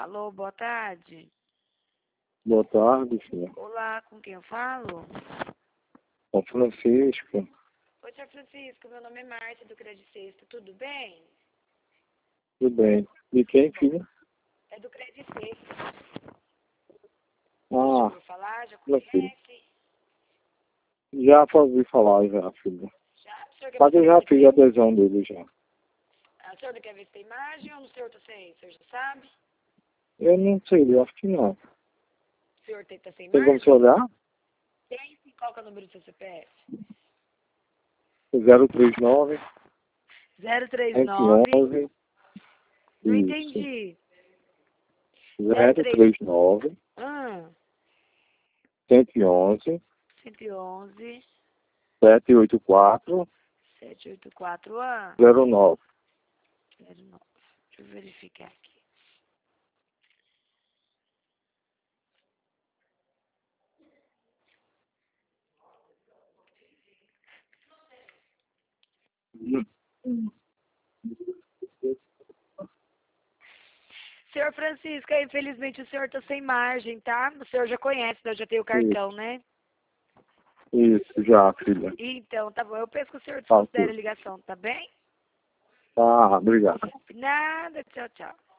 Alô, boa tarde. Boa tarde, filha. Olá, com quem eu falo? São Francisco. Oi, senhor Francisco, meu nome é Márcia do Crédito Sexta, tudo bem? Tudo bem. De quem, filha? É do Crédito Sexta. Já Ah, ouviu falar? Já meu filho. conhece? Já ouvi falar, já, filha. Já? O senhor quer Mas ver eu se já tem... fiz a adesão dele, já. O senhor não quer ver se tem imagem ou no senhor tá sem? O senhor já sabe? Eu não sei, eu acho que não. O senhor tá sem Tem como imagem? você olhar? Tem sim. Qual que é o número do seu CPF? 039 039. 111. Não Isso. entendi. 039 Ah, 111 111 784 784 09. 09. Deixa eu verificar aqui. Senhor Francisco, infelizmente o senhor tá sem margem, tá? O senhor já conhece, né? Eu já tenho o cartão, né? Isso, já, filha. Então, tá bom. Eu penso que o senhor Tá, desconsidera a filho. ligação, tá bem? Tá, obrigado. Nada, tchau, tchau.